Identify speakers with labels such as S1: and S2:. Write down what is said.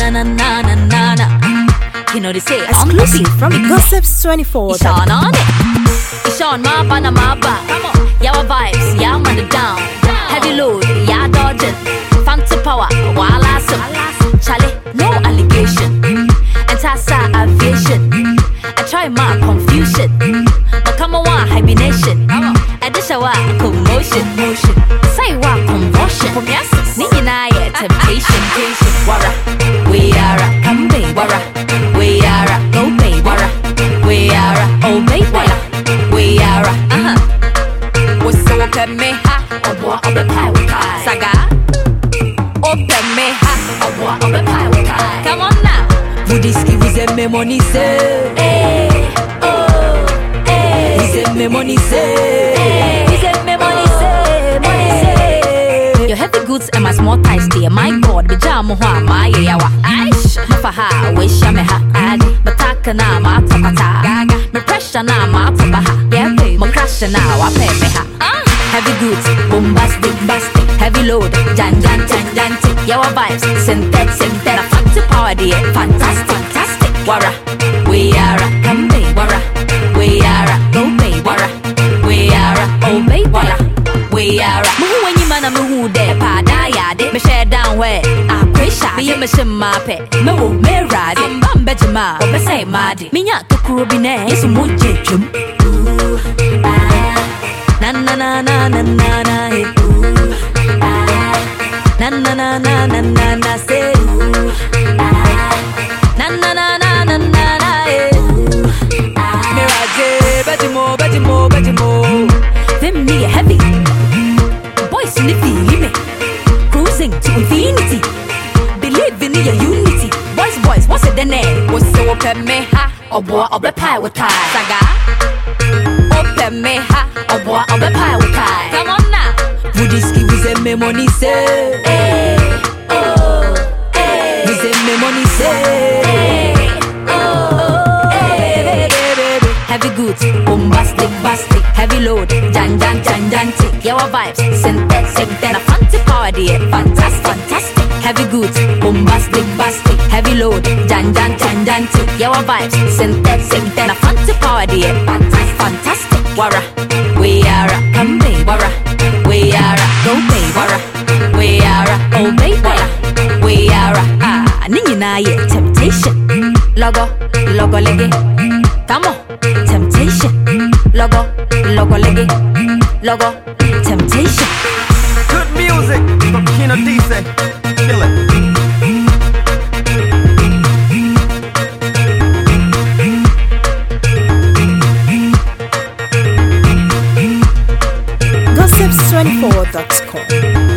S1: na na na na na. You know they say
S2: exclusive from Gossips24.
S1: It's on it. It's on my ba. Come on. Yawa vibes, yeah I'm on the down. Heavy load, yeah dodging. Fancy power, while awesome. Charlie, no allegation. And Tassa aviation. I try my confusion. But come on, hibernation. And this show commotion. Say what convulsion. Nina, temptation. Wara, we are a come baby. Wara, we are a go baby. Wara, we are a oh baby. Wara, we are a what's so open me ha? Or of the pie with pie. Saga, open me ha? Or of the pie with pie. Come on now. Budiski vize me money say. Eh, oh, eh. Vize me money say. Vize me money say. Money say. Your heavy goods and my small ties dear. My God, be jamu ha my yawa. Aish, mafaha, wish me ha. Adi, bataka na ma tapata. Gaga, me pressure na ma tabaha. Yeah, babe, mo crash na wa pay me ha. Heavy goods, bombastic, heavy load, jan, yawa vibes, synthetic, a fancy power dear, fantastic, wara, we are a come baby, wara, we are a go baby, wara, we are a oh baby, wara, we are a muhu when you man a muhu de pa da de, me share down where I pressure, me me shima pe, me wo me ride, I'm bejima, or me say madi, minya to kurubine, is muje chum. Na na na na na na na hey. Na na na na na na na say. Na na na na na na na hey. Mirage, Betimo. Them me heavy. Boys in the feeling me. Cruising to infinity. Believe in your unity. Boys, what's it the name? What's so open me ha? Or boy of the pie with tie. Saga. Open me ha. Or boy of the pie with tie. Come on now. Budiski vize me money say. Eh, oh, eh. Vize me money say. Heavy goods, bombastic, heavy load, jan, yawa vibes, synthetic, a fancy power dear, fantastic, heavy goods, bombastic, heavy load, jan, yawa vibes, synthetic, a fancy power dear, fantastic, wara, we are a come baby, wara, we are a go baby, wara, we are a oh baby, wara, we are a nina ye temptation, logo leggy, come on. Temptation, logo leggy, logo, temptation.
S3: Good music from Kino DC. Kill it.
S2: Gossips24.com